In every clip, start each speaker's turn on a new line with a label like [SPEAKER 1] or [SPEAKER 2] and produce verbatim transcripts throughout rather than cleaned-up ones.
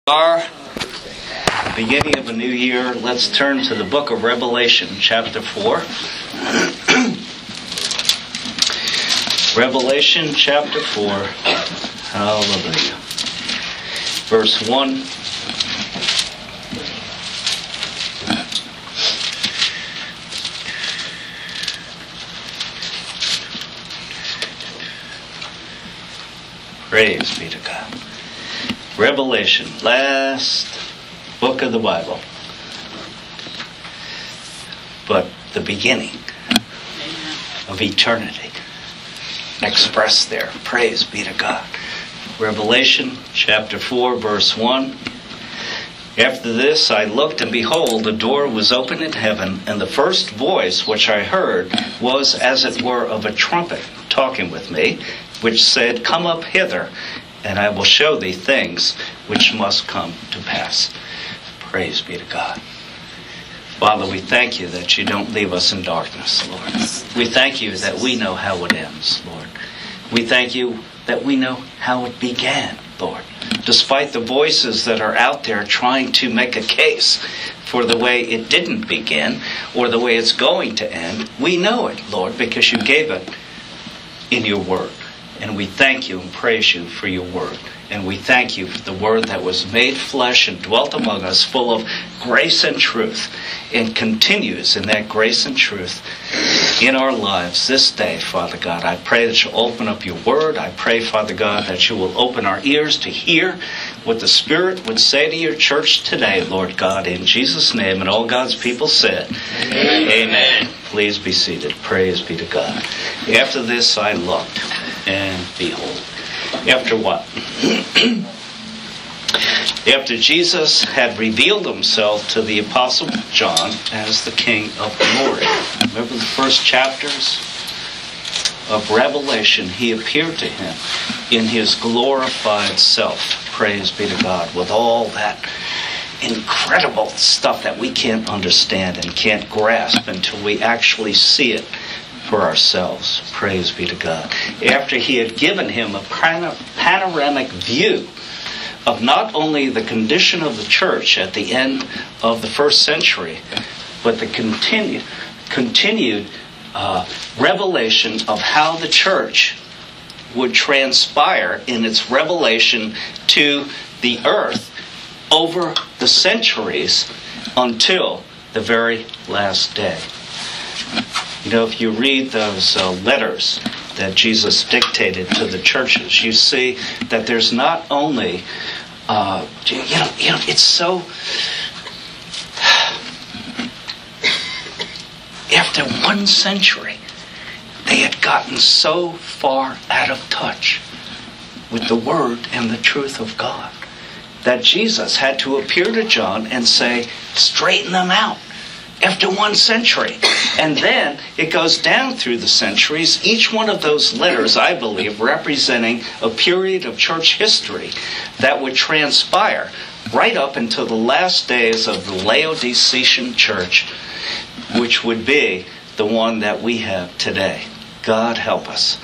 [SPEAKER 1] Our beginning of a new year, let's turn to the book of Revelation, chapter four. Revelation, chapter four. Hallelujah. Verse one. Praise be to God. Revelation, last book of the Bible, but the beginning of eternity expressed there. Praise be to God. Revelation chapter four, verse one. After this I looked, and behold, a door was opened in heaven, and the first voice which I heard was as it were of a trumpet talking with me, which said, Come up hither, and I will show thee things which must come to pass. Praise be to God. Father, we thank you that you don't leave us in darkness, Lord. We thank you that we know how it ends, Lord. We thank you that we know how it began, Lord. Despite the voices that are out there trying to make a case for the way it didn't begin or the way it's going to end, we know it, Lord, because you gave it in your word. And we thank you and praise you for your word. And we thank you for the word that was made flesh and dwelt among us, full of grace and truth, and continues in that grace and truth in our lives this day, Father God. I pray that you'll open up your word. I pray, Father God, that you will open our ears to hear what the Spirit would say to your church today, Lord God, in Jesus' name. And all God's people said, Amen. Amen. Please be seated. Praise be to God. After this I looked, and behold. After what? After Jesus had revealed himself to the Apostle John as the King of glory. Remember the first chapters of Revelation? He appeared to him in his glorified self. Praise be to God. With all that incredible stuff that we can't understand and can't grasp until we actually see it for ourselves. Praise be to God. After he had given him a panoramic view of not only the condition of the church at the end of the first century, but the continued, continued uh, revelation of how the church would transpire in its revelation to the earth over the centuries until the very last day. You know, if you read those uh, letters that Jesus dictated to the churches, you see that there's not only, uh, you know, you know, it's so. After one century, they had gotten so far out of touch with the Word and the truth of God that Jesus had to appear to John and say, straighten them out. After one century. And then it goes down through the centuries, each one of those letters, I believe, representing a period of church history that would transpire right up until the last days of the Laodicean church, which would be the one that we have today. God help us.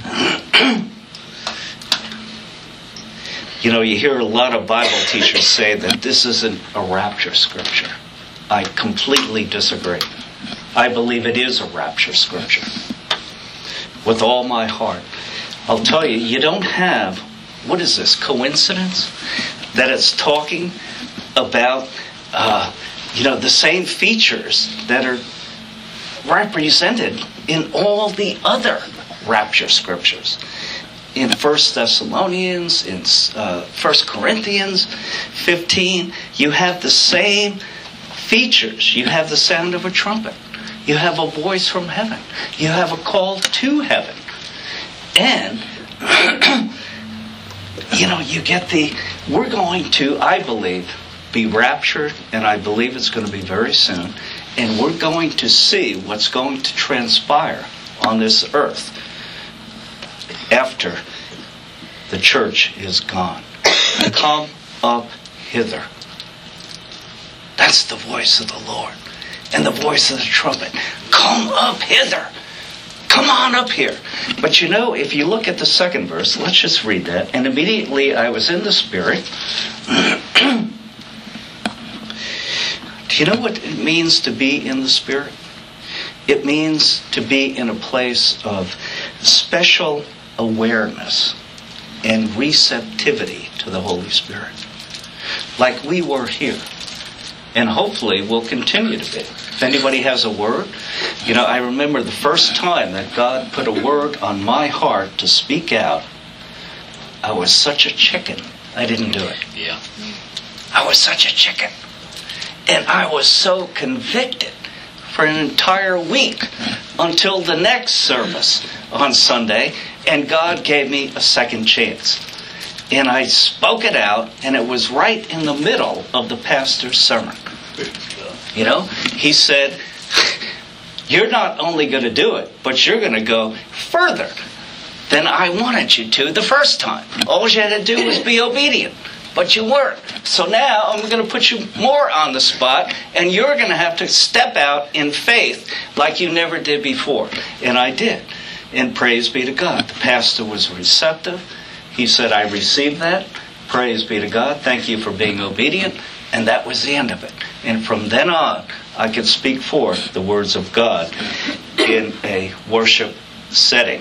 [SPEAKER 1] You know, you hear a lot of Bible teachers say that this isn't a rapture scripture. I completely disagree. I believe it is a rapture scripture. With all my heart. I'll tell you, you don't have, what is this, coincidence? That it's talking about, uh, you know, the same features that are represented in all the other rapture scriptures. In First Thessalonians, in uh, First Corinthians fifteen, you have the same features. You have the sound of a trumpet. You have a voice from heaven. You have a call to heaven. And, you know, you get the, we're going to, I believe, be raptured, and I believe it's going to be very soon, and we're going to see what's going to transpire on this earth after the church is gone. Come up hither. That's the voice of the Lord. And the voice of the trumpet. Come up hither. Come on up here. But you know, if you look at the second verse, let's just read that. And immediately I was in the Spirit, Do you know what it means to be in the Spirit? It means to be in a place of special awareness and receptivity to the Holy Spirit. Like we were here. And hopefully will continue to be. If anybody has a word, you know, I remember the first time that God put a word on my heart to speak out, I was such a chicken, I didn't do it.
[SPEAKER 2] Yeah.
[SPEAKER 1] I was such a chicken. And I was so convicted for an entire week until the next service on Sunday, and God gave me a second chance. And I spoke it out, and it was right in the middle of the pastor's sermon. You know, he said, you're not only going to do it, but you're going to go further than I wanted you to the first time. All you had to do was be obedient, but you weren't. So now I'm going to put you more on the spot, and you're going to have to step out in faith like you never did before. And I did. And praise be to God. The pastor was receptive. He said, I received that. Praise be to God. Thank you for being obedient. And that was the end of it. And from then on, I could speak forth the words of God in a worship setting.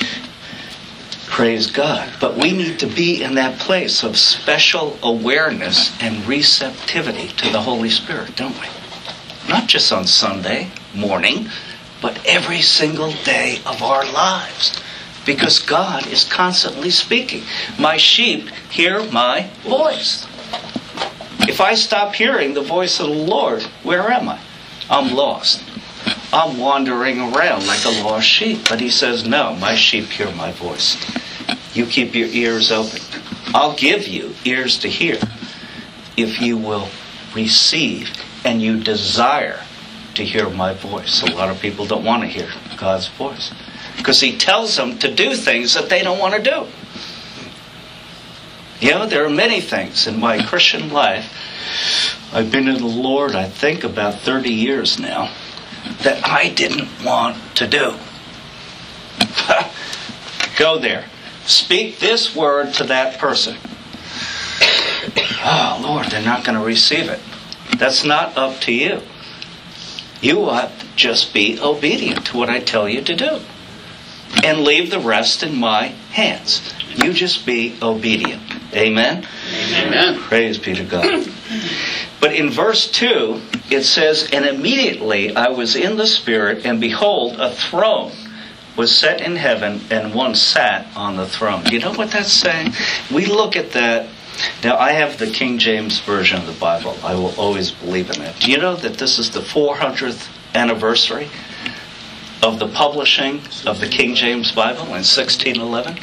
[SPEAKER 1] Praise God. But we need to be in that place of special awareness and receptivity to the Holy Spirit, don't we? Not just on Sunday morning, but every single day of our lives. Because God is constantly speaking. My sheep hear my voice. If I stop hearing the voice of the Lord, where am I? I'm lost. I'm wandering around like a lost sheep. But he says, no, my sheep hear my voice. You keep your ears open. I'll give you ears to hear if you will receive and you desire to hear my voice. A lot of people don't want to hear God's voice because he tells them to do things that they don't want to do. You know, there are many things in my Christian life. I've been in the Lord, I think, about thirty years now, that I didn't want to do. Go there. Speak this word to that person. Oh, Lord, they're not going to receive it. That's not up to you. You ought to just be obedient to what I tell you to do. And leave the rest in my hands. You just be obedient. Amen?
[SPEAKER 2] Amen.
[SPEAKER 1] Praise be to God. But in verse two, it says, and immediately I was in the Spirit, and behold, a throne was set in heaven, and one sat on the throne. Do you know what that's saying? We look at that. Now, I have the King James Version of the Bible. I will always believe in it. Do you know that this is the four hundredth anniversary of the publishing of the King James Bible in sixteen eleven?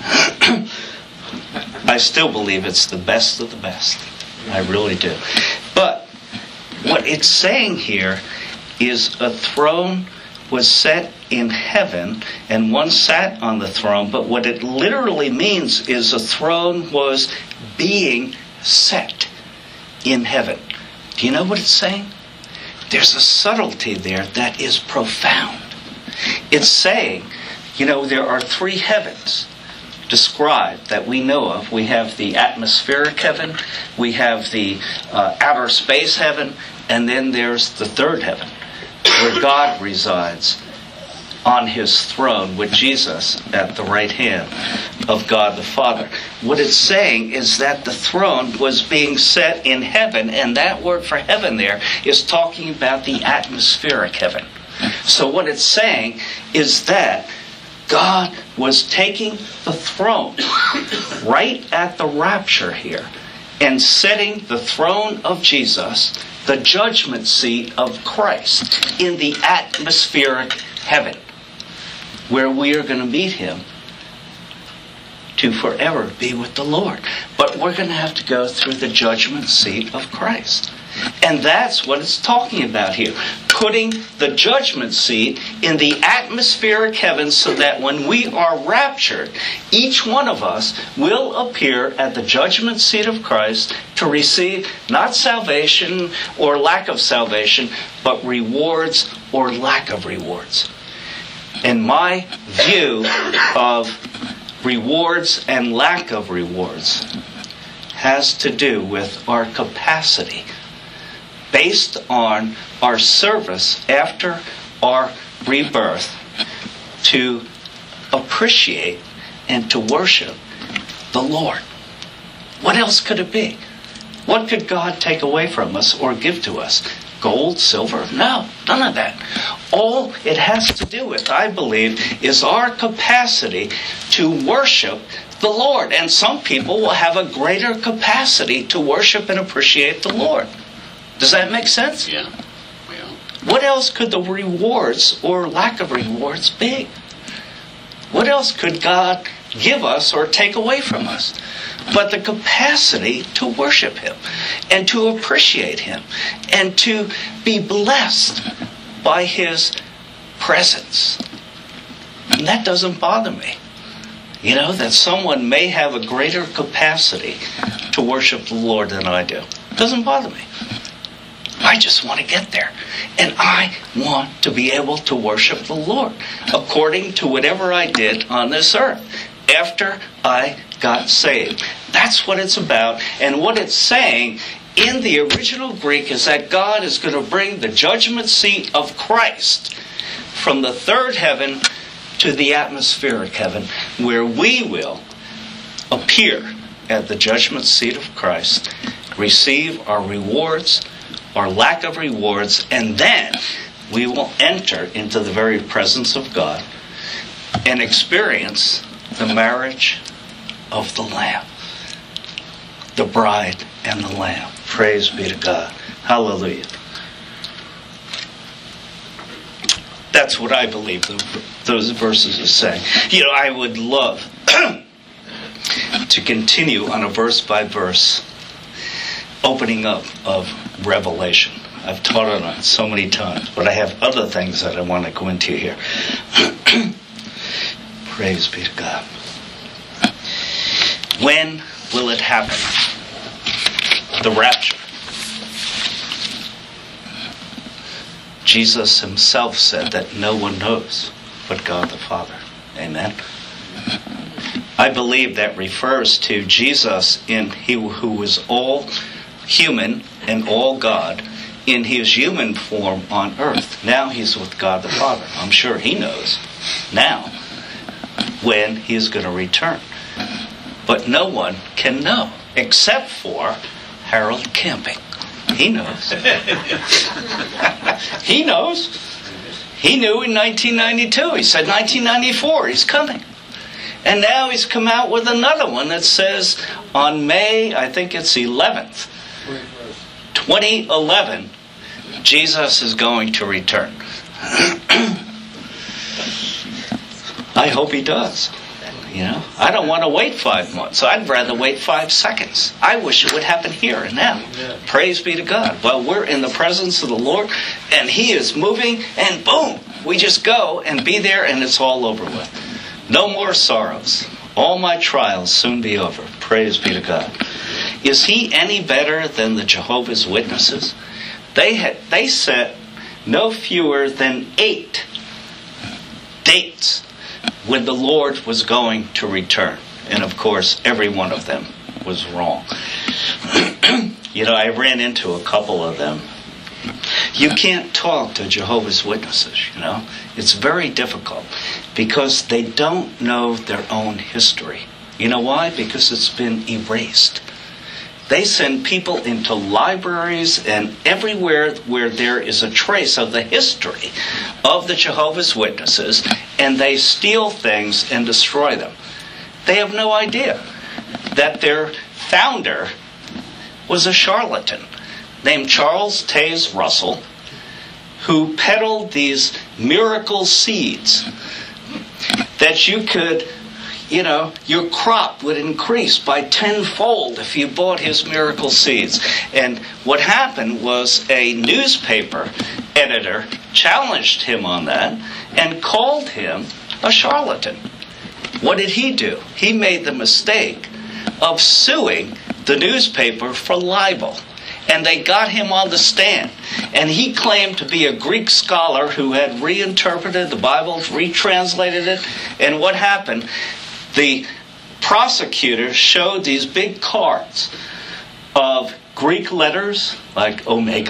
[SPEAKER 1] I still believe it's the best of the best. I really do. But what it's saying here is a throne was set in heaven and one sat on the throne. But what it literally means is a throne was being set in heaven. Do you know what it's saying? There's a subtlety there that is profound. It's saying, you know, there are three heavens described that we know of. We have the atmospheric heaven, we have the uh, outer space heaven, and then there's the third heaven, where God resides on his throne with Jesus at the right hand of God the Father. What it's saying is that the throne was being set in heaven, and that word for heaven there is talking about the atmospheric heaven. So what it's saying is that God was taking the throne right at the rapture here and setting the throne of Jesus, the judgment seat of Christ, in the atmospheric heaven, where we are going to meet him to forever be with the Lord. But we're going to have to go through the judgment seat of Christ. And that's what it's talking about here. Putting the judgment seat in the atmospheric heaven so that when we are raptured, each one of us will appear at the judgment seat of Christ to receive not salvation or lack of salvation, but rewards or lack of rewards. And my view of rewards and lack of rewards has to do with our capacity based on our service after our rebirth to appreciate and to worship the Lord. What else could it be? What could God take away from us or give to us? Gold, silver? No, none of that. All it has to do with, I believe, is our capacity to worship the Lord. And some people will have a greater capacity to worship and appreciate the Lord. Does that make sense?
[SPEAKER 2] Yeah. Yeah.
[SPEAKER 1] What else could the rewards or lack of rewards be? What else could God give us or take away from us but the capacity to worship Him and to appreciate Him and to be blessed by His presence? And that doesn't bother me. You know, that someone may have a greater capacity to worship the Lord than I do. It doesn't bother me. I just want to get there. And I want to be able to worship the Lord according to whatever I did on this earth after I got saved. That's what it's about. And what it's saying in the original Greek is that God is going to bring the judgment seat of Christ from the third heaven to the atmospheric heaven, where we will appear at the judgment seat of Christ, receive our rewards, our lack of rewards, and then we will enter into the very presence of God and experience the marriage of the Lamb, the bride and the Lamb. Praise be to God. Hallelujah. That's what I believe those verses are saying. You know, I would love to continue on a verse by verse opening up of Revelation. I've taught on it so many times, but I have other things that I want to go into here. Praise be to God. When will it happen? The rapture. Jesus Himself said that no one knows but God the Father. Amen. I believe that refers to Jesus in He who was all human and all God in His human form on earth. Now He's with God the Father. I'm sure He knows now when He is going to return. But no one can know except for Harold Camping. He knows. He knows. He knew in nineteen ninety-two. He said nineteen ninety-four He's coming. And now He's come out with another one that says on May, I think it's eleventh, twenty eleven, Jesus is going to return. I hope He does. You know, I don't want to wait five months. I'd rather wait five seconds. I wish it would happen here and now. Yeah. Praise be to God. Well, we're in the presence of the Lord, and He is moving, and boom, we just go and be there, and it's all over with. No more sorrows. All my trials soon be over. Praise be to God. Is He any better than the Jehovah's Witnesses? They had they set no fewer than eight dates when the Lord was going to return. And of course, every one of them was wrong. You know, I ran into a couple of them. You can't talk to Jehovah's Witnesses, you know. It's very difficult because they don't know their own history. You know why? Because it's been erased. They send people into libraries and everywhere where there is a trace of the history of the Jehovah's Witnesses, and they steal things and destroy them. They have no idea that their founder was a charlatan named Charles Taze Russell, who peddled these miracle seeds that you could, you know, your crop would increase by tenfold if you bought his miracle seeds. And what happened was a newspaper editor challenged him on that and called him a charlatan. What did he do? He made the mistake of suing the newspaper for libel. And they got him on the stand. And he claimed to be a Greek scholar who had reinterpreted the Bible, retranslated it. And what happened? The prosecutor showed these big cards of Greek letters like Omega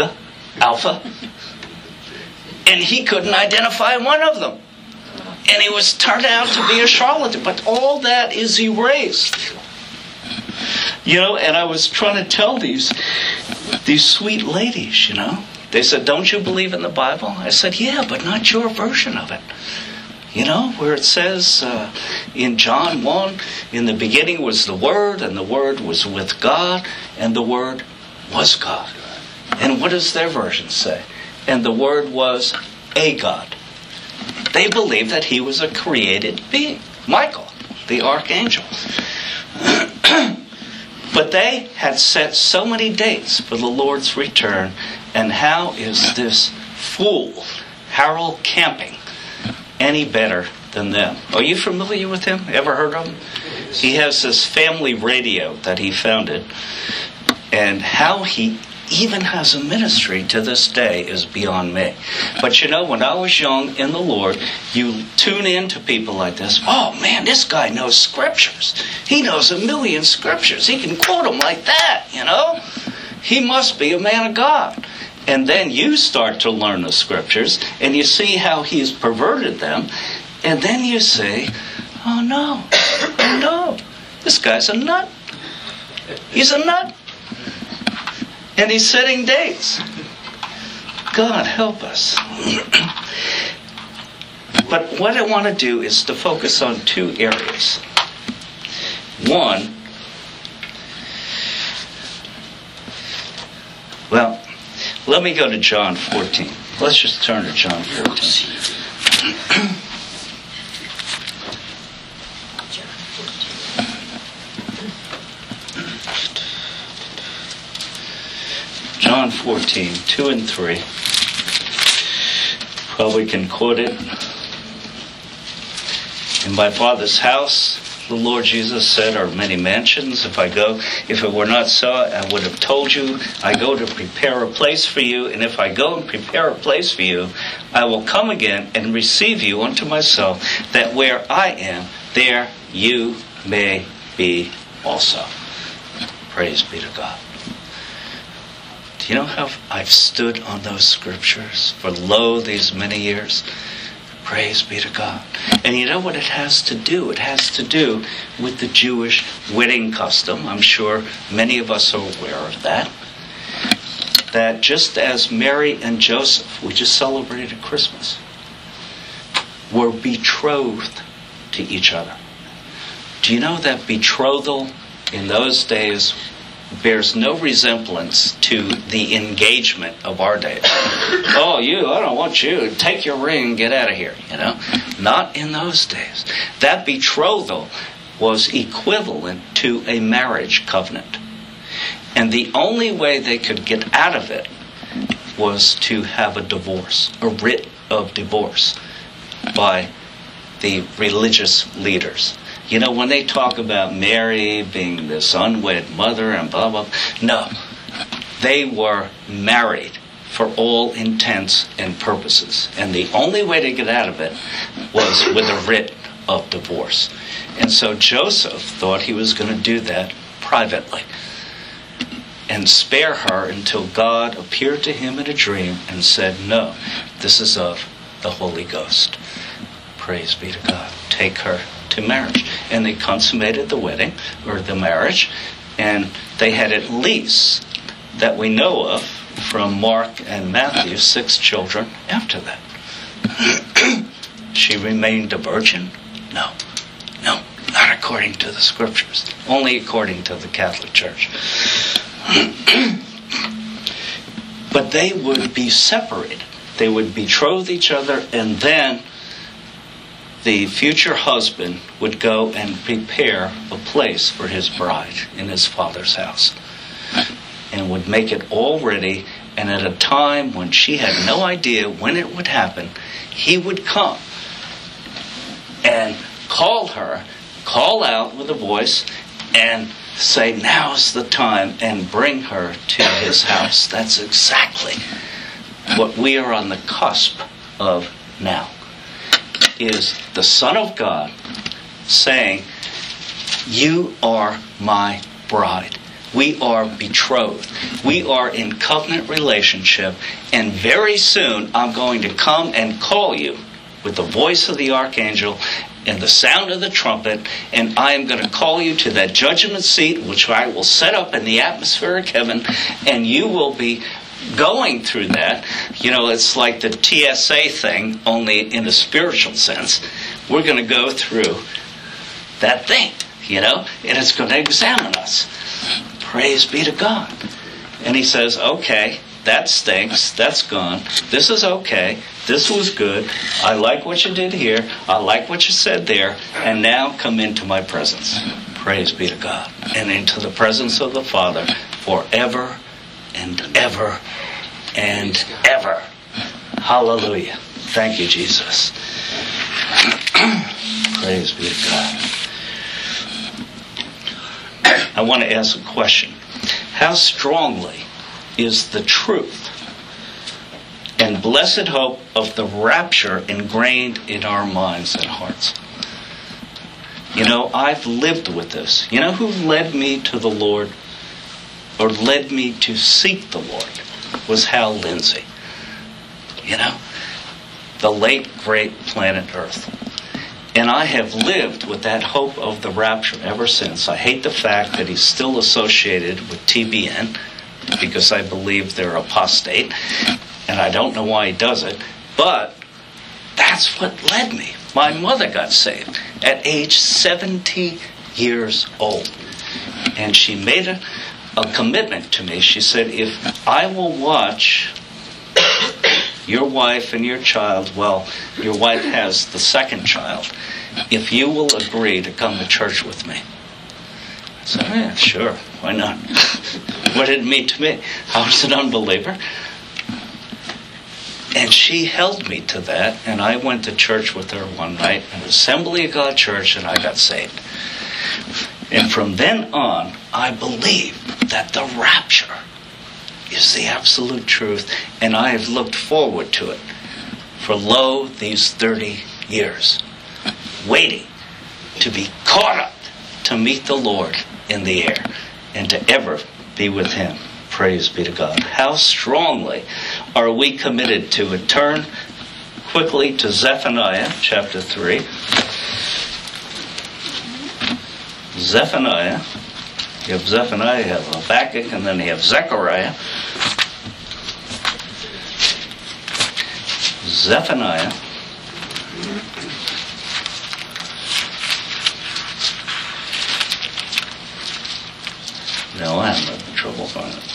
[SPEAKER 1] Alpha. And he couldn't identify one of them. And he was turned out to be a charlatan. But all that is erased. You know, and I was trying to tell these, these sweet ladies, you know. They said, don't you believe in the Bible? I said, yeah, but not your version of it. You know, where it says uh, in John one, in the beginning was the Word, and the Word was with God, and the Word was God. And what does their version say? And the Word was a God. They believed that he was a created being. Michael, the archangel. But they had set so many dates for the Lord's return, and how is this fool, Harold Camping, any better than them? Are you familiar with him? Ever heard of him? He has this family radio that he founded, and how he even has a ministry to this day is beyond me. But you know, when I was young in the Lord, you tune in to people like this. Oh man, this guy knows scriptures. He knows a million scriptures. He can quote them like that, you know. He must be a man of God. And then you start to learn the scriptures, and you see how he's perverted them, and then you say, oh no, oh no, this guy's a nut. He's a nut. And he's setting dates. God help us. But what I want to do is to focus on two areas. One, well, let me go to John fourteen. Let's just turn to John fourteen. John fourteen, two and three. Probably can quote it. In my Father's house, the Lord Jesus said, are many mansions. If I go, if it were not so, I would have told you, I go to prepare a place for you. And if I go and prepare a place for you, I will come again and receive you unto myself, that where I am, there you may be also. Praise be to God. Do you know how I've stood on those scriptures for lo these many years? Praise be to God. And you know what it has to do? It has to do with the Jewish wedding custom. I'm sure many of us are aware of that. That just as Mary and Joseph, we just celebrated Christmas, were betrothed to each other. Do you know that betrothal in those days bears no resemblance to the engagement of our days? Oh, you, I don't want you. Take your ring, get out of here, you know. Not in those days. That betrothal was equivalent to a marriage covenant. And the only way they could get out of it was to have a divorce, a writ of divorce by the religious leaders. You know, when they talk about Mary being this unwed mother and blah, blah, no. They were married for all intents and purposes. And the only way to get out of it was with a writ of divorce. And so Joseph thought he was going to do that privately and spare her until God appeared to him in a dream and said, no, this is of the Holy Ghost. Praise be to God. Take her to marriage. And they consummated the wedding, or the marriage, and they had at least, that we know of, from Mark and Matthew, six children after that. She remained a virgin? No. No, not according to the scriptures. Only according to the Catholic Church. But they would be separated. They would betroth each other, and then the future husband would go and prepare a place for his bride in his father's house, and would make it all ready. And at a time when she had no idea when it would happen, he would come and call her, call out with a voice, and say, now's the time, and bring her to his house. That's exactly what we are on the cusp of now. Is the Son of God saying, you are my bride. We are betrothed. We are in covenant relationship. And very soon I'm going to come and call you with the voice of the archangel and the sound of the trumpet. And I am going to call you to that judgment seat, which I will set up in the atmospheric heaven. And you will be going through that. You know, it's like the T S A thing, only in a spiritual sense. We're going to go through that thing, you know, and it's going to examine us. Praise be to God. And he says, okay, that stinks. That's gone. This is okay. This was good. I like what you did here. I like what you said there. And now come into my presence. Praise be to God. And into the presence of the Father forever and ever and ever. Hallelujah. Thank you, Jesus. Praise be to God. I want to ask a question. How strongly is the truth and blessed hope of the rapture ingrained in our minds and hearts? You know, I've lived with this. You know who led me to the Lord, or led me to seek the Lord, was Hal Lindsey. You know, the late, great planet Earth. And I have lived with that hope of the rapture ever since. I hate the fact that he's still associated with T B N, because I believe they're apostate, and I don't know why he does it, but that's what led me. My mother got saved at age seventy years old, and she made a, a commitment to me. She said, if I will watch your wife and your child, well, your wife has the second child, if you will agree to come to church with me. I said, yeah, sure, why not? What did it mean to me? I was an unbeliever. And she held me to that, and I went to church with her one night, an Assembly of God church, and I got saved. And from then on, I believe that the rapture is the absolute truth, and I have looked forward to it for, lo, these thirty years, waiting to be caught up to meet the Lord in the air and to ever be with Him. Praise be to God. How strongly are we committed to it? Turn quickly to Zephaniah chapter three. Zephaniah. You have Zephaniah, you have Habakkuk, and then you have Zechariah. Zephaniah. No, I'm having trouble finding it.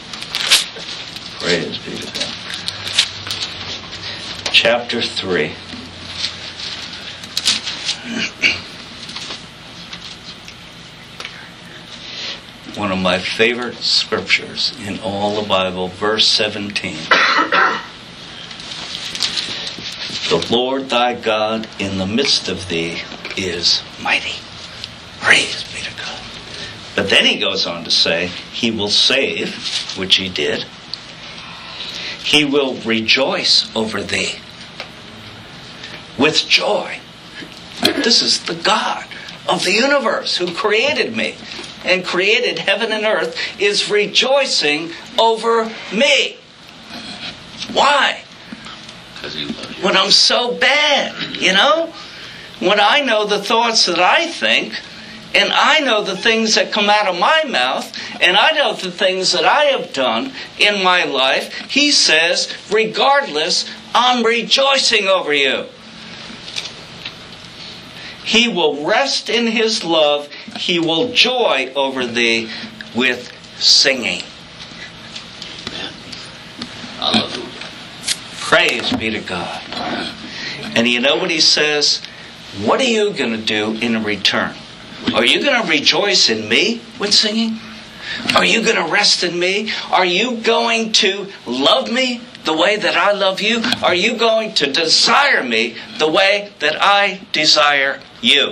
[SPEAKER 1] Praise be to God. Chapter three. One of my favorite scriptures in all the Bible, verse seventeen. The Lord thy God in the midst of thee is mighty. Praise be to God. But then he goes on to say, he will save, which he did. He will rejoice over thee with joy. This is the God of the universe who created me and created heaven and earth, is rejoicing over me. Why?
[SPEAKER 2] Because he loves you.
[SPEAKER 1] When I'm so bad, you know? When I know the thoughts that I think, and I know the things that come out of my mouth, and I know the things that I have done in my life, he says, regardless, I'm rejoicing over you. He will rest in his love. He will joy over thee with singing.
[SPEAKER 2] Amen. Hallelujah.
[SPEAKER 1] Praise be to God. And you know what he says? What are you going to do in return? Are you going to rejoice in me with singing? Are you going to rest in me? Are you going to love me the way that I love you? Are you going to desire me the way that I desire you?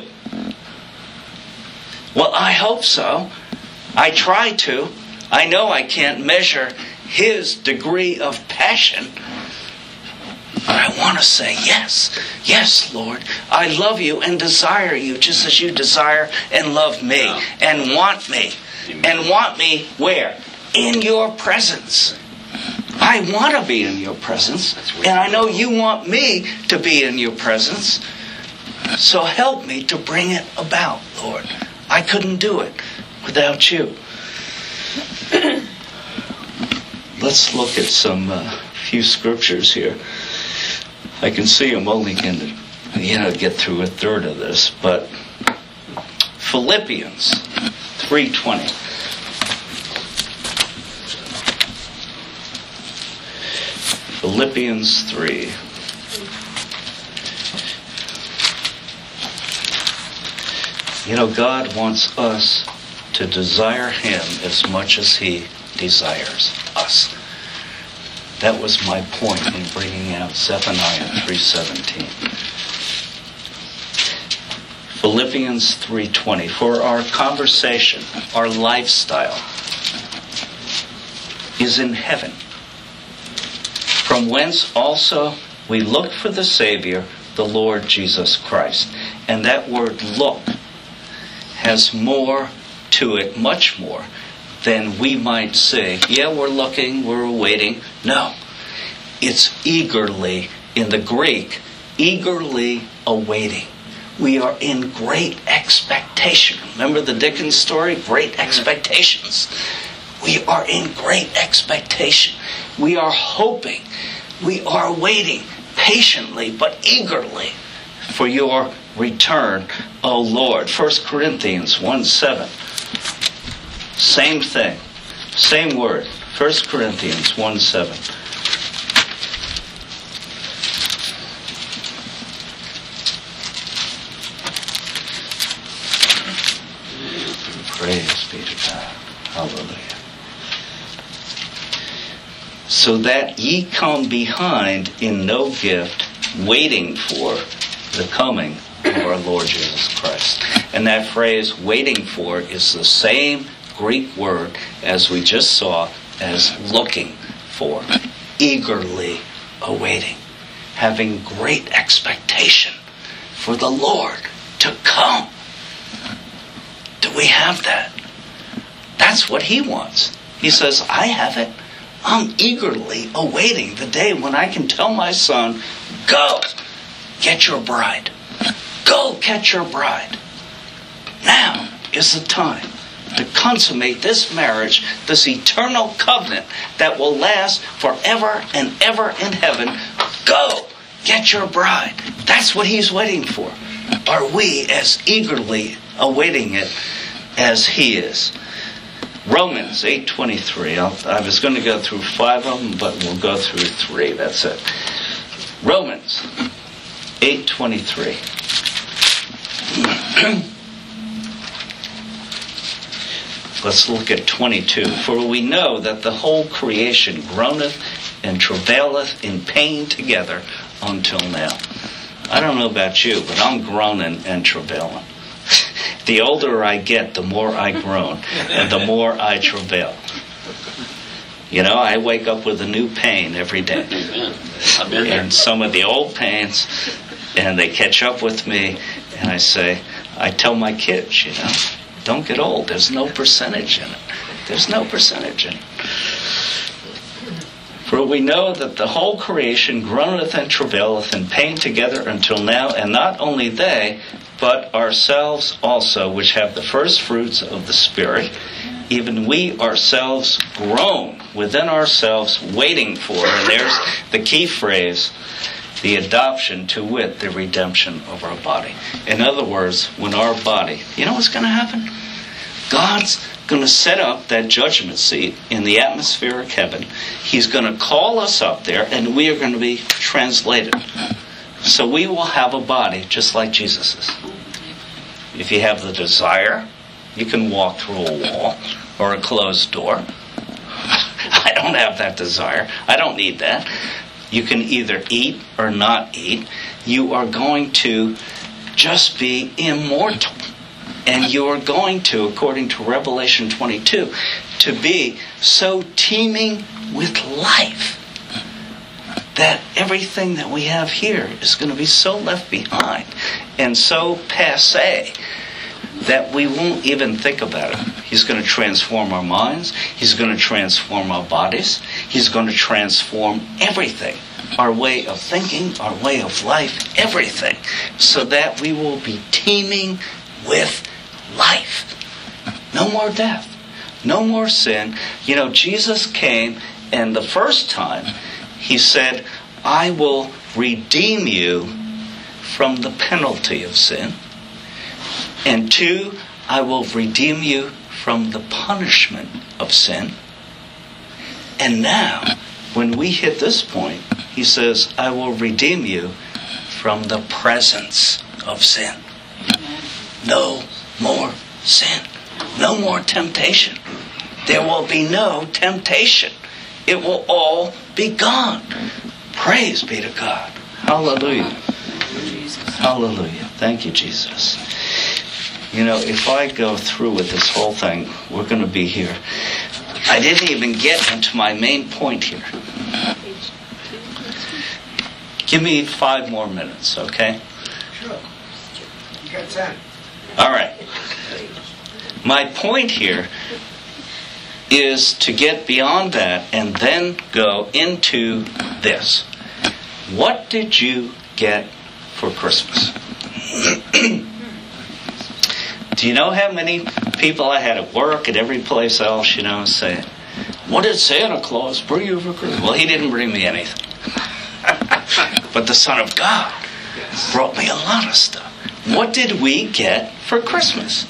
[SPEAKER 1] Well, I hope so. I try to. I know I can't measure his degree of passion. But I want to say, yes, yes, Lord, I love you and desire you just as you desire and love me and want me. and want me where? In your presence. I want to be in your presence, and I know you want me to be in your presence. So help me to bring it about, Lord. I couldn't do it without you. Let's look at some uh, few scriptures here. I can see I'm only going to, you know, get through a third of this, but Philippians three twenty. Philippians three. You know, God wants us to desire Him as much as He desires us. That was my point in bringing out Zephaniah three seventeen. Philippians three twenty. For our conversation, our lifestyle is in heaven, from whence also we look for the Savior, the Lord Jesus Christ. And that word look has more to it, much more, than we might say, yeah, we're looking, we're waiting. No. It's eagerly, in the Greek, eagerly awaiting. We are in great expectation. Remember the Dickens story? Great expectations. We are in great expectation. We are hoping. We are waiting patiently but eagerly for your return, O Lord. First Corinthians one seven. Same thing. Same word. First Corinthians one seven. Praise be to God. Hallelujah. So that ye come behind in no gift, waiting for the coming of our Lord Jesus Christ. And that phrase, waiting for, is the same Greek word as we just saw as looking for. Eagerly awaiting. Having great expectation for the Lord to come. Do we have that? That's what He wants. He says, I have it. I'm eagerly awaiting the day when I can tell my son, go, get your bride. Go catch your bride. Now is the time to consummate this marriage, this eternal covenant that will last forever and ever in heaven. Go get your bride. That's what He's waiting for. Are we as eagerly awaiting it as He is? Romans eight twenty-three. I was going to go through five of them, but we'll go through three. That's it. Romans eight twenty-three. Let's look at twenty-two. For we know that the whole creation groaneth and travaileth in pain together until now. I don't know about you, but I'm groaning and travailing. The older I get, the more I groan, and the more I travail. You know, I wake up with a new pain every day. I've been there. And some of the old pains, and they catch up with me, and I say, I tell my kids, you know, don't get old. There's no percentage in it. There's no percentage in it. For we know that the whole creation groaneth and travaileth in pain together until now, and not only they, but ourselves also, which have the first fruits of the Spirit, even we ourselves groan within ourselves, waiting for, and there's the key phrase, the adoption, to wit, the redemption of our body. In other words, when our body, you know what's going to happen? God's going to set up that judgment seat in the atmospheric heaven. He's going to call us up there, and we are going to be translated. So we will have a body just like Jesus's. If you have the desire, you can walk through a wall or a closed door. I don't have that desire. I don't need that. You can either eat or not eat. You are going to just be immortal. And you are going to, according to Revelation twenty-two, to be so teeming with life that everything that we have here is going to be so left behind and so passé that we won't even think about it. He's going to transform our minds. He's going to transform our bodies. He's going to transform everything. Our way of thinking, our way of life, everything. So that we will be teeming with life. No more death. No more sin. You know, Jesus came, and the first time he said, I will redeem you from the penalty of sin. And two, I will redeem you from the punishment of sin. And now, when we hit this point, he says, I will redeem you from the presence of sin. No more sin. No more temptation. There will be no temptation. It will all be gone. Praise be to God. Hallelujah. Hallelujah. Thank you, Jesus. You know, if I go through with this whole thing, we're going to be here. I didn't even get into my main point here. Give me five more minutes, okay?
[SPEAKER 3] Sure. You got ten.
[SPEAKER 1] All right. My point here is to get beyond that and then go into this. What did you get for Christmas? Do you know how many people I had at work, at every place else, you know, say, what did Santa Claus bring you for Christmas? Well, he didn't bring me anything. But the Son of God brought me a lot of stuff. What did we get for Christmas?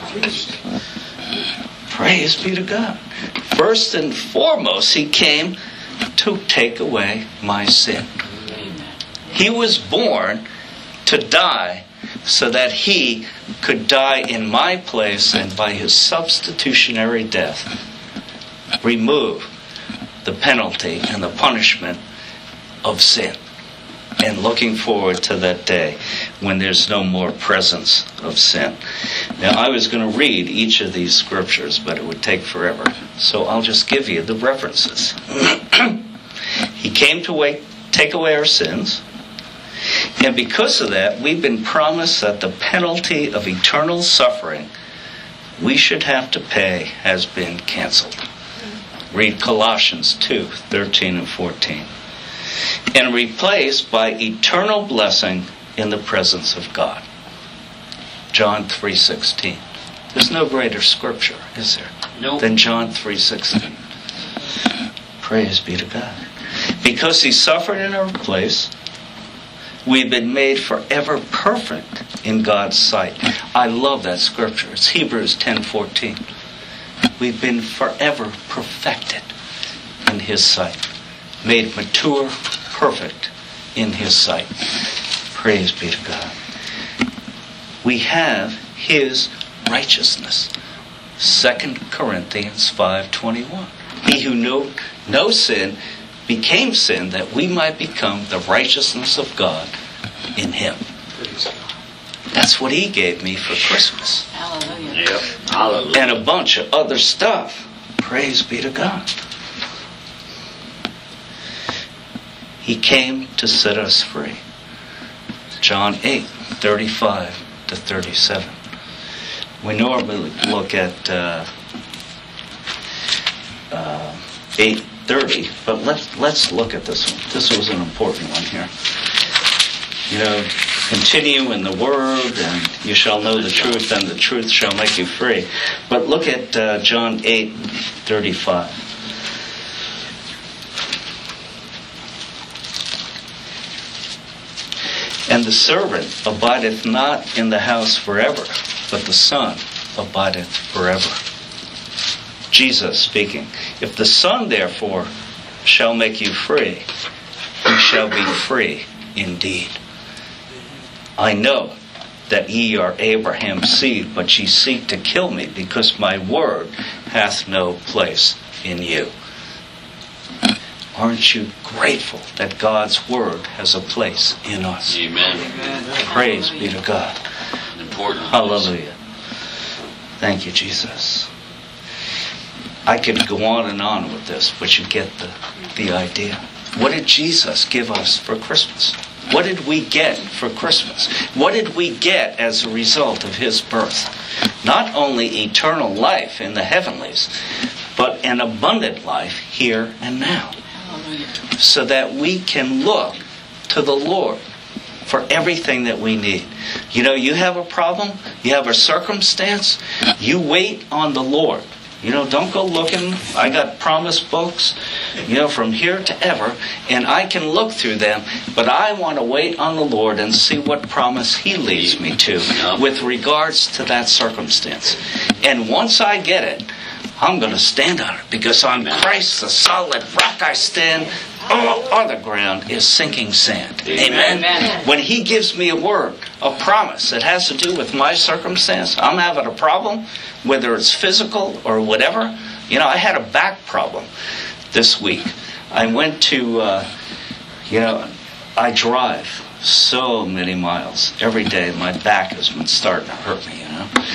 [SPEAKER 1] Praise be to God. First and foremost, he came to take away my sin. He was born to die so that he could die in my place, and by his substitutionary death remove the penalty and the punishment of sin. And looking forward to that day when there's no more presence of sin. Now, I was going to read each of these scriptures, but it would take forever. So I'll just give you the references. He came to wake, take away our sins. And because of that, we've been promised that the penalty of eternal suffering we should have to pay has been canceled. Read Colossians two, thirteen and fourteen. And replaced by eternal blessing in the presence of God. John three sixteen. There's no greater scripture, is there,
[SPEAKER 2] nope.
[SPEAKER 1] than John three sixteen. Praise be to God. Because he suffered in our place, we've been made forever perfect in God's sight. I love that scripture. It's Hebrews ten fourteen. We've been forever perfected in his sight. Made mature, perfect in his sight. Praise be to God. We have his righteousness. Second Corinthians five twenty-one. He who knew no sin became sin that we might become the righteousness of God in him. That's what he gave me for Christmas.
[SPEAKER 4] Hallelujah.
[SPEAKER 2] Yep. Hallelujah.
[SPEAKER 1] And a bunch of other stuff. Praise be to God. He came to set us free. John eight, thirty-five to thirty-seven. We normally look at uh, uh, eight thirty, but let's let's look at this one. This was an important one here. You know, continue in the Word, and you shall know the truth, and the truth shall make you free. But look at uh, John eight, thirty-five. And the servant abideth not in the house forever, but the Son abideth forever. Jesus speaking. If the Son, therefore, shall make you free, you shall be free indeed. I know that ye are Abraham's seed, but ye seek to kill me, because my word hath no place in you. Aren't you grateful that God's Word has a place in us?
[SPEAKER 2] Amen.
[SPEAKER 1] Praise be to God.
[SPEAKER 2] Important.
[SPEAKER 1] Hallelujah. Thank you, Jesus. I could go on and on with this, but you get the, the idea. What did Jesus give us for Christmas? What did we get for Christmas? What did we get as a result of his birth? not only eternal life in the heavenlies, but an abundant life here and now. So that we can look to the Lord for everything that we need. You know, you have a problem, you have a circumstance, you wait on the Lord. You know, don't go looking. I got promise books, you know, from here to ever, and I can look through them, but I want to wait on the Lord and see what promise He leads me to with regards to that circumstance. And once I get it, I'm going to stand on it, because on Christ, the solid rock I stand. All other ground is sinking sand. Amen. Amen. When He gives me a word, a promise that has to do with my circumstance, I'm having a problem, whether it's physical or whatever. You know, I had a back problem this week. I went to, uh, you know, I drive so many miles every day. My back has been starting to hurt me, you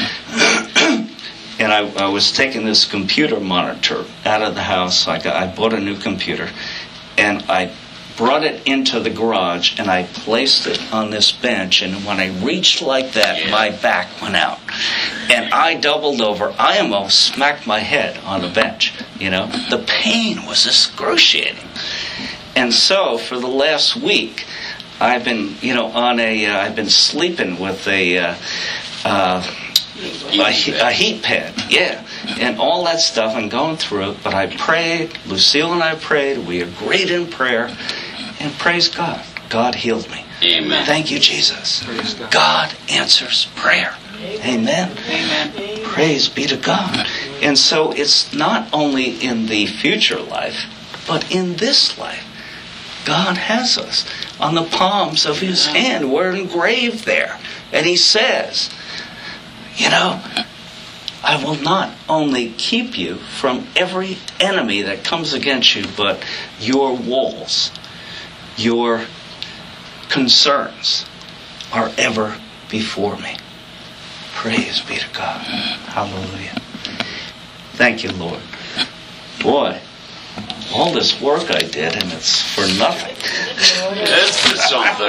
[SPEAKER 1] know. And I, I was taking this computer monitor out of the house. I, got, I bought a new computer. And I brought it into the garage, and I placed it on this bench. And when I reached like that, yeah. my back went out. And I doubled over. I almost smacked my head on the bench. You know, the pain was excruciating. And so for the last week, I've been, you know, on a, uh, I've been sleeping with a, uh, uh, a, a heat pad. Yeah. And all that stuff, and going through it. But I prayed, Lucille and I prayed, we agreed in prayer, and praise God, God healed me.
[SPEAKER 2] Amen.
[SPEAKER 1] Thank you, Jesus. God. God answers prayer. Amen. Amen. Praise be to God. And so it's not only in the future life, but in this life. God has us on the palms of His hand. We're engraved there. And He says, you know, I will not only keep you from every enemy that comes against you, but your walls, your concerns are ever before me. Praise be to God. Hallelujah. Thank you, Lord. Boy, all this work I did, and it's for nothing.
[SPEAKER 2] That's for something.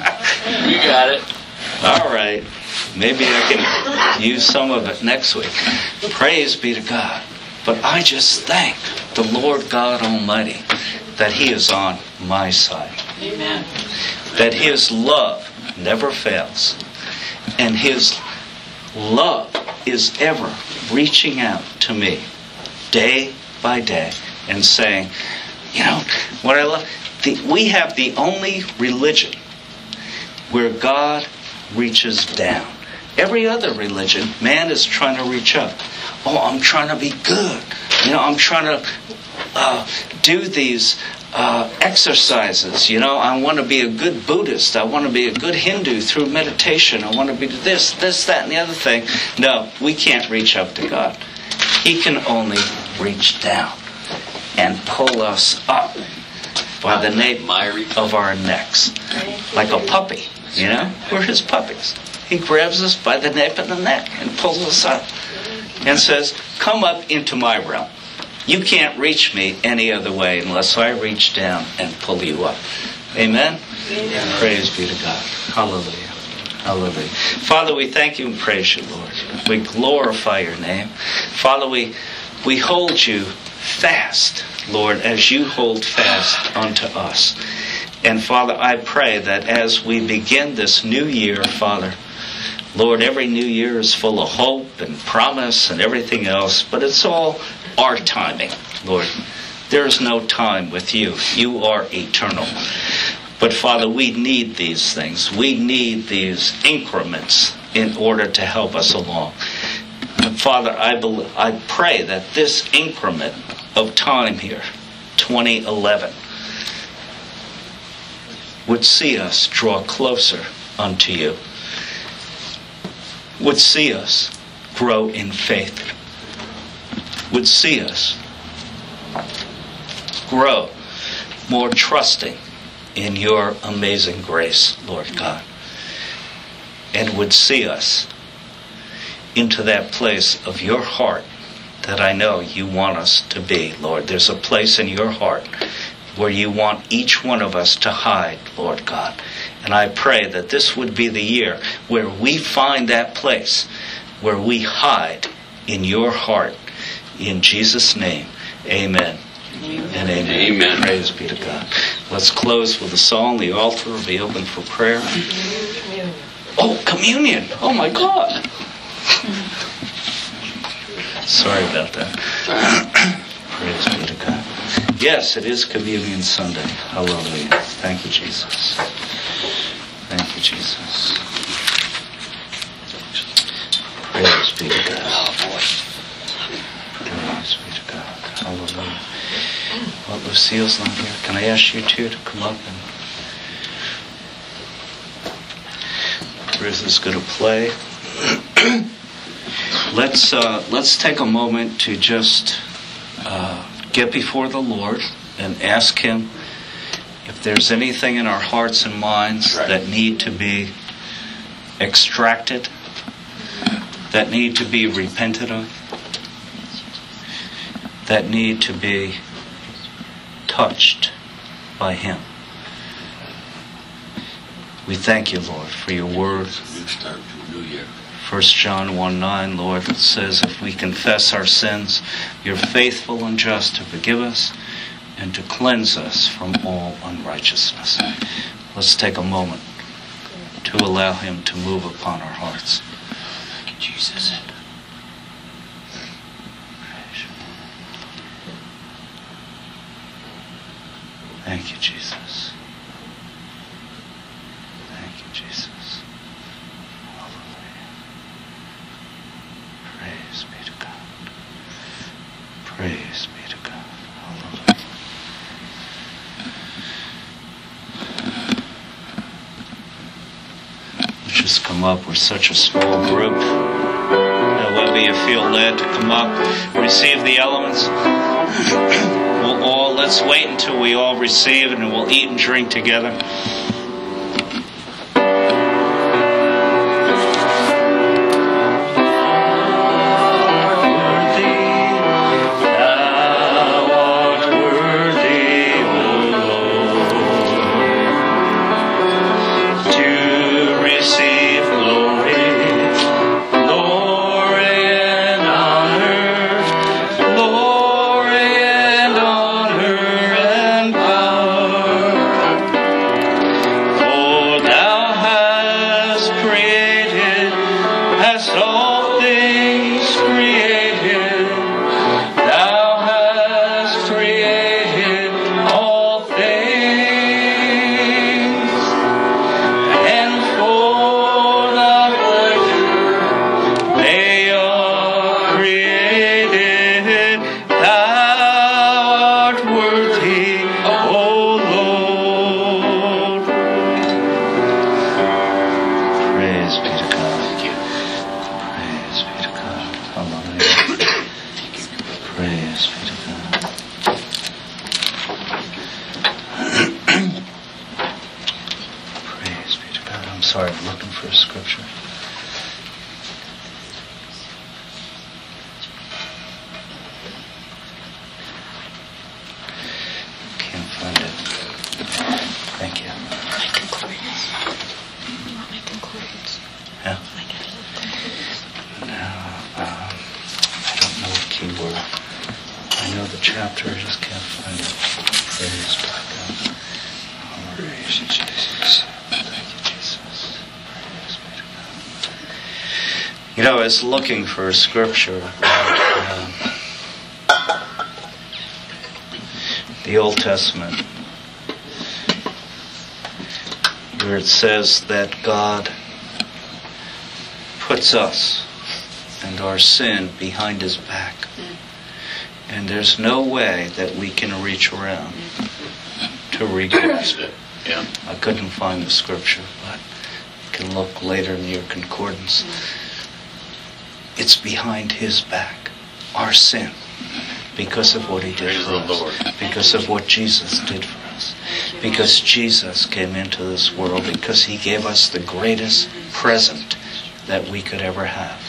[SPEAKER 2] You got it.
[SPEAKER 1] All right. Maybe I can use some of it next week. Praise be to God. But I just thank the Lord God Almighty that He is on my side. Amen. That His love never fails. And His love is ever reaching out to me day by day and saying, you know, what I love, the, we have the only religion where God reaches down. Every other religion, man is trying to reach up. Oh, I'm trying to be good. You know, I'm trying to uh, do these uh, exercises. You know, I want to be a good Buddhist. I want to be a good Hindu through meditation. I want to be this, this, that, and the other thing. No, we can't reach up to God. He can only reach down and pull us up by the nape of our necks. Like a puppy, you know? We're His puppies. He grabs us by the nape of the neck and pulls us up and says, come up into my realm. You can't reach me any other way unless I reach down and pull you up. Amen? Amen. Praise be to God. Hallelujah. Hallelujah. Father, we thank you and praise you, Lord. We glorify your name. Father, we, we hold you fast, Lord, as you hold fast unto us. And Father, I pray that as we begin this new year, Father, Lord, every new year is full of hope and promise and everything else, but it's all our timing, Lord. There is no time with you. You are eternal. But Father, we need these things. We need these increments in order to help us along. And Father, I believe, I pray that this increment of time here, twenty eleven, would see us draw closer unto you. Would see us grow in faith. Would see us grow more trusting in your amazing grace, Lord God. And would see us into that place of your heart that I know you want us to be, Lord. There's a place in your heart where you want each one of us to hide, Lord God. And I pray that this would be the year where we find that place, where we hide in your heart. In Jesus' name, amen. Amen. And amen.
[SPEAKER 2] Amen.
[SPEAKER 1] Praise be to God. Let's close with a song. The altar will be open for prayer.
[SPEAKER 3] Communion.
[SPEAKER 1] Oh, communion. Oh, my God. Sorry about that. Praise be to God. Yes, it is Communion Sunday. Hallelujah. Thank you, Jesus. Thank you, Jesus. Praise be to God. Praise be to God. Hallelujah. Well, Lucille's not here. Can I ask you two to come up and Ruth is going to play. let's uh, let's take a moment to just uh, get before the Lord and ask Him if there's anything in our hearts and minds
[SPEAKER 2] right.
[SPEAKER 1] that need to be extracted, that need to be repented of, that need to be touched by Him. We thank you, Lord, for your word.
[SPEAKER 2] New start to a new year.
[SPEAKER 1] First John one nine, Lord, it says, if we confess our sins, you're faithful and just to forgive us and to cleanse us from all unrighteousness. Let's take a moment to allow Him to move upon our hearts. Jesus. Thank you, Jesus. Thank you, Jesus. Hallelujah. Praise be to God. Praise be to God. Hallelujah. Just come up. We're such a small group. However you feel led to come up, receive the elements. We'll all, let's wait until we all receive it and we'll eat and drink together. You know, I was looking for a scripture, uh, the Old Testament, where it says that God puts us and our sin behind His back. And there's no way that we can reach around to regret it.
[SPEAKER 2] Yeah.
[SPEAKER 1] I couldn't find the scripture, but you can look later in your concordance. It's behind His back, our sin, because of what He did
[SPEAKER 2] Praise
[SPEAKER 1] for
[SPEAKER 2] the
[SPEAKER 1] us,
[SPEAKER 2] Lord.
[SPEAKER 1] because of what Jesus did for us, because Jesus came into this world, because He gave us the greatest present that we could ever have.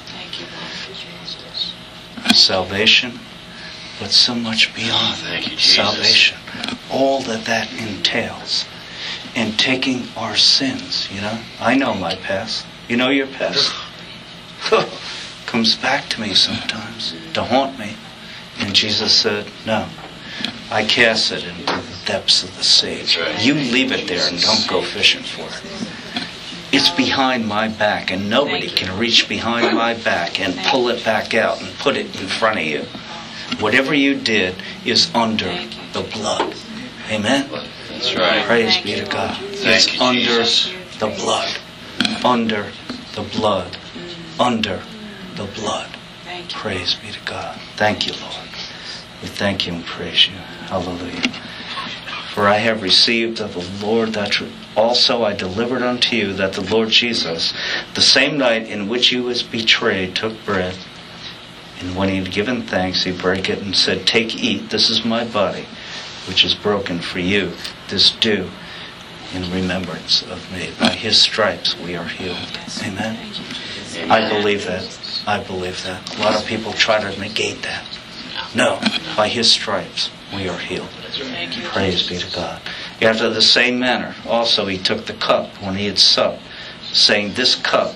[SPEAKER 1] Salvation, but so much beyond
[SPEAKER 2] Thank you, Jesus.
[SPEAKER 1] salvation. All that that entails. And taking our sins, you know. I know my past. You know your past? comes back to me sometimes to haunt me. And Jesus said, no, I cast it into the depths of the sea.
[SPEAKER 2] Right.
[SPEAKER 1] You leave it there and don't go fishing for it. It's behind my back, and nobody can reach behind my back and pull it back out and put it in front of you. Whatever you did is under the blood. Amen?
[SPEAKER 2] That's right.
[SPEAKER 1] Praise be to God.
[SPEAKER 2] Thank
[SPEAKER 1] It's
[SPEAKER 2] you,
[SPEAKER 1] under
[SPEAKER 2] Jesus.
[SPEAKER 1] the blood. Under the blood. Under the blood. Praise be to God. Thank you, Lord. We thank you and praise you. Hallelujah. For I have received of the Lord that also I delivered unto you, that the Lord Jesus, the same night in which he was betrayed, took bread. And when he had given thanks, he brake it and said, take, eat, this is my body, which is broken for you. This do in remembrance of me. By his stripes we are healed. Amen? I believe that. I believe that. A lot of people try to negate that. No, by his stripes we are healed. Praise be to God. After the same manner, also he took the cup when he had supped, saying, this cup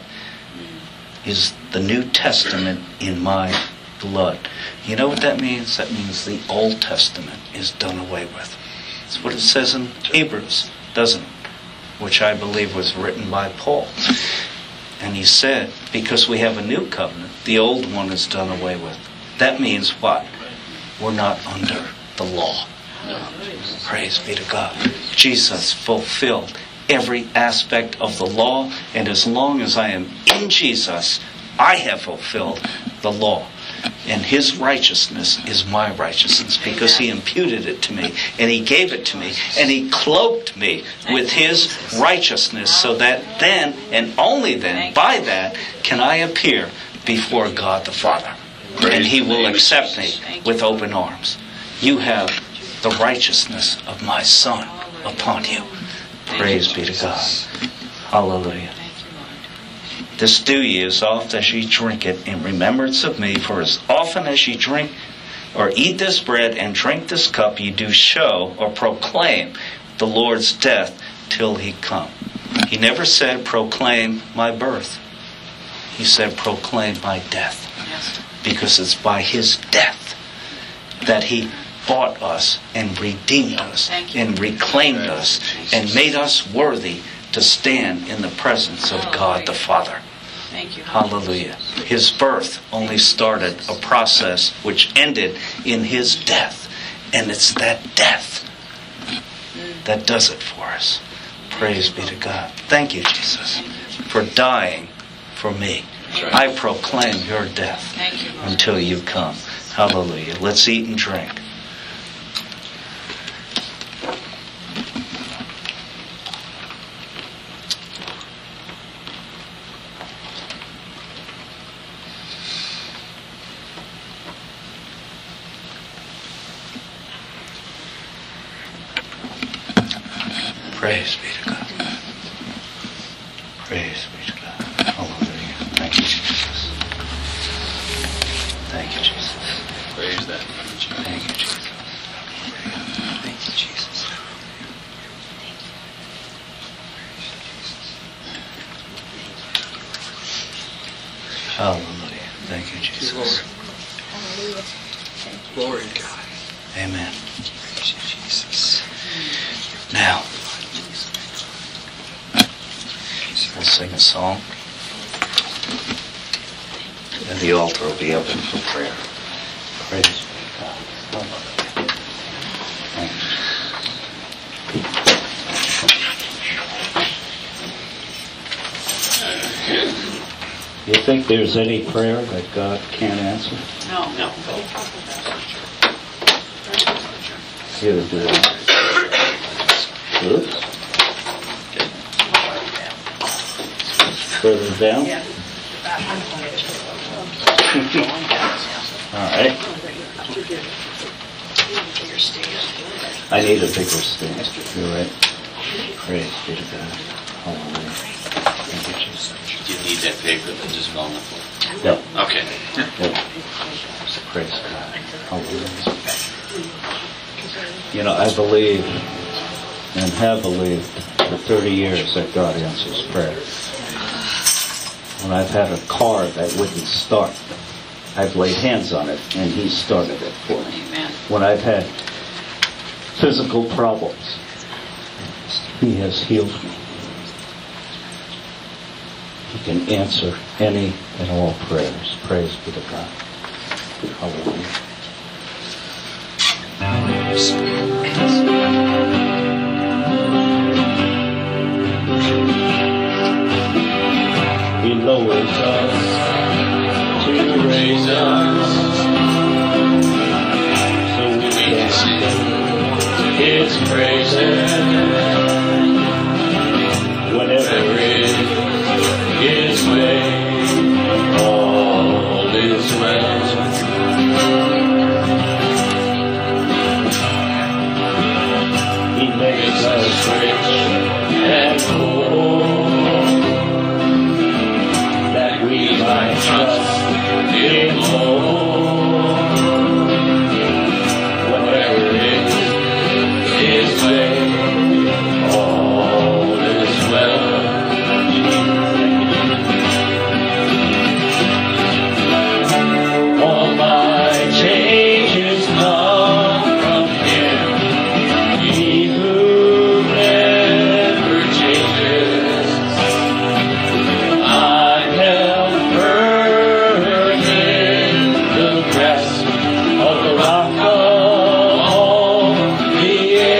[SPEAKER 1] is the New Testament in my blood. You know what that means? That means the Old Testament is done away with. That's what it says in Hebrews, doesn't it? Which I believe was written by Paul. And he said, because we have a new covenant, the old one is done away with. That means what? We're not under the law. Praise be to God. Jesus fulfilled every aspect of the law, and as long as I am in Jesus, I have fulfilled the law. And his righteousness is my righteousness, because he imputed it to me, and he gave it to me, and he cloaked me with his righteousness, so that then, and only then, by that, can I appear before God the Father. And he will accept me with open arms. You have the righteousness of my Son upon you. Praise be to God. Hallelujah. This do ye as oft as ye drink it in remembrance of me. For as often as ye drink or eat this bread and drink this cup, ye do show or proclaim the Lord's death till he come. He never said proclaim my birth. He said proclaim my death. Because it's by his death that he bought us and redeemed us and reclaimed us and made us worthy to stand in the presence of God the Father. Hallelujah. His birth only started a process which ended in his death. And it's that death that does it for us. Praise be to God. Thank you, Jesus, for dying for me. I proclaim your death until you come. Hallelujah. Let's eat and drink. Praise be to God. Praise be to God. Hallelujah. Thank you, Jesus. Thank you, Jesus.
[SPEAKER 2] Praise that.
[SPEAKER 1] Thank you, Jesus. Thank you, Jesus. Hallelujah. Thank you, Jesus.
[SPEAKER 3] Hallelujah. Glory to God.
[SPEAKER 1] Amen.
[SPEAKER 3] Praise you, Jesus.
[SPEAKER 1] Now, we'll sing a song. And the altar will be open for prayer. Praise be to God. Thank you. You think there's any prayer that God can't answer?
[SPEAKER 4] No. No.
[SPEAKER 1] Here to do that. Oops. Further down?
[SPEAKER 4] Yeah.
[SPEAKER 1] All right. I need a bigger stand. You're right. Praise be to God. Hallelujah. Thank you, Jesus.
[SPEAKER 2] Do you need that paper that just fell on the floor?
[SPEAKER 1] No.
[SPEAKER 2] Okay.
[SPEAKER 1] No. Praise God. Hallelujah. You know, I believe and have believed for thirty years that God answers prayer. When I've had a car that wouldn't start, I've laid hands on it and He started it for me.
[SPEAKER 4] Amen.
[SPEAKER 1] When I've had physical problems, He has healed me. He can answer any and all prayers. Praise be to God. Hallelujah. He lowers us to raise us, so we can sing His praises. Whatever is His way, all is well. He makes us rich and full, that we might trust Him more. Whatever is His way, all is well. All my changes come from Him, He who never changes. I'm held firm in the grasp of the rock of all the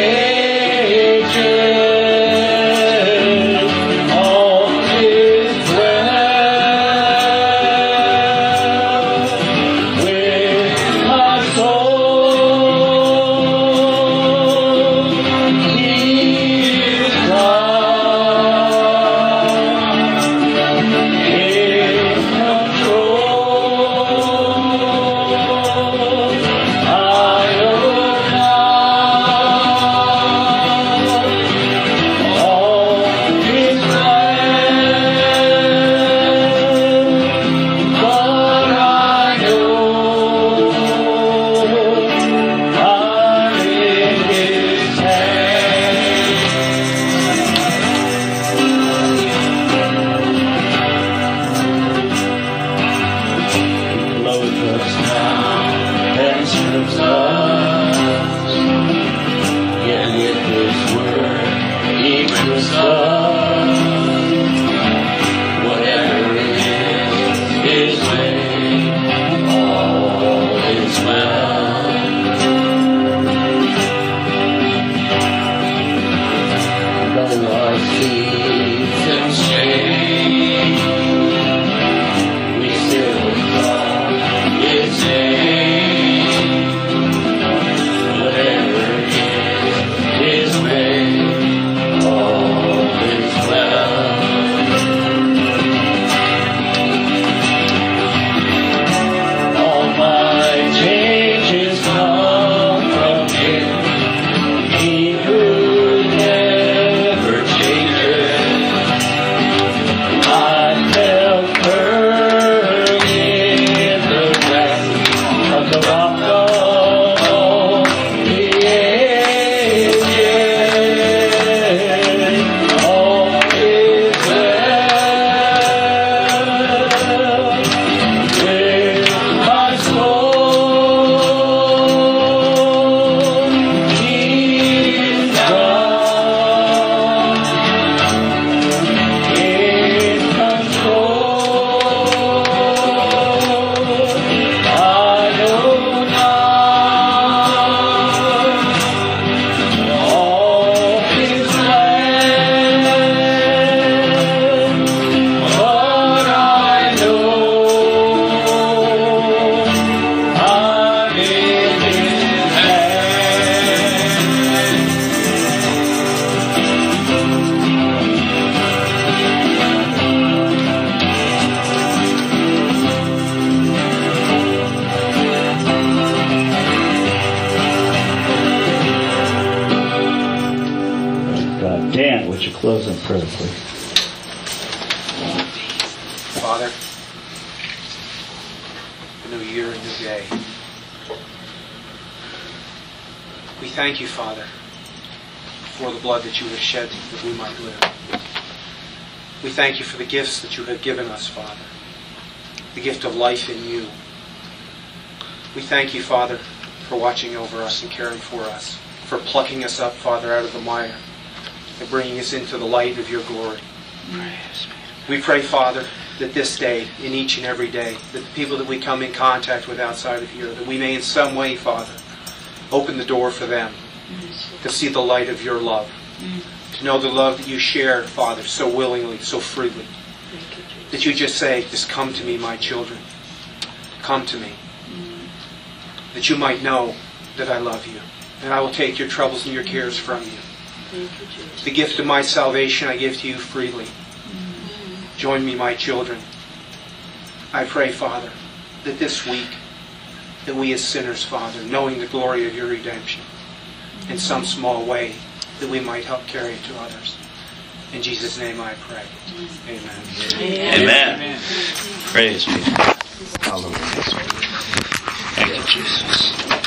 [SPEAKER 1] ages. All is well with my soul. He is God in control. I know not all His plans, but I know I'm in His hands. Clothes us now and strips us, yet with His word He equips us. Whatever is His way, all is well. Though our seasons change, we still call His name. Whatever is His way, all is well. All my changes come from Him, He who never changes. I'm held firm in the grasp of the rock of all the ages. All is well with my soul. He is God in control. I know not all His plans, but I know I'm in His God. Dan, would you close in prayer, please?
[SPEAKER 3] Father, a new year, a new day. We thank you, Father, for the blood that you have shed that we might live. We thank you for the gifts that you have given us, Father. The gift of life in you. We thank you, Father, for watching over us and caring for us, for plucking us up, Father, out of the mire and bringing us into the light of your glory. We pray, Father, that this day, in each and every day, that the people that we come in contact with outside of here, that we may in some way, Father, open the door for them to see the light of your love, to know the love that you share, Father, so willingly, so freely. That you just say, just come to me, my children. Come to me. That you might know that I love you. And I will take your troubles and your cares from you. The gift of my salvation I give to you freely. Join me, my children. I pray, Father, that this week, that we as sinners, Father, knowing the glory of your redemption, in some small way, that we might help carry it to others. In Jesus' name I pray. Amen.
[SPEAKER 1] Amen. Amen. Praise be to God. Hallelujah. Thank you, Jesus.